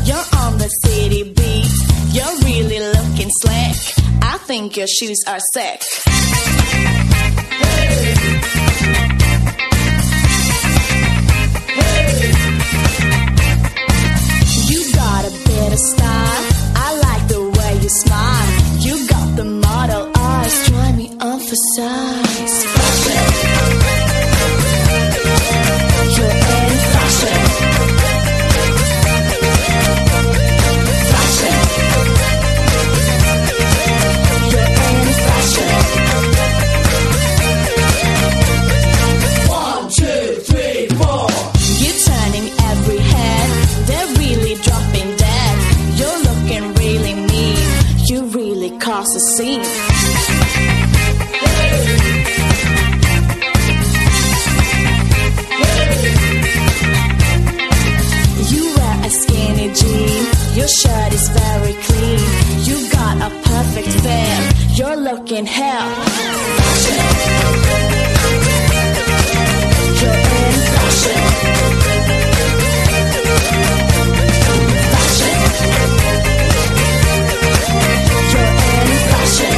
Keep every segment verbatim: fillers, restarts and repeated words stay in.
You're on the city beat. You're really looking slick. I think your shoes are sick. Hey. Hey. You got a bit of style. I like the way you smile. You got the model eyes. Try me on for size. Fashion. You're in fashion. Fashion. You're in fashion. One, two, three, four. You're turning every head. They're really dropping dead. You're looking really mean. You really cause a scene. Your shirt is very clean. You got a perfect fit. You're looking hell. Fashion. You're in fashion. Fashion. You're in fashion.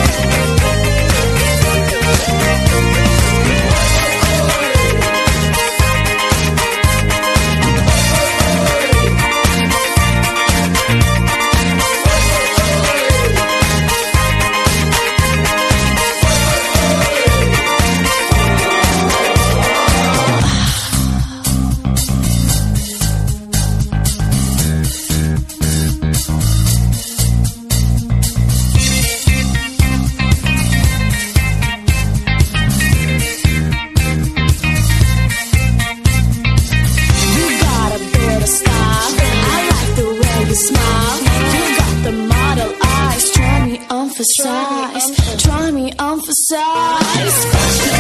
Try me on for size. Try me on for size.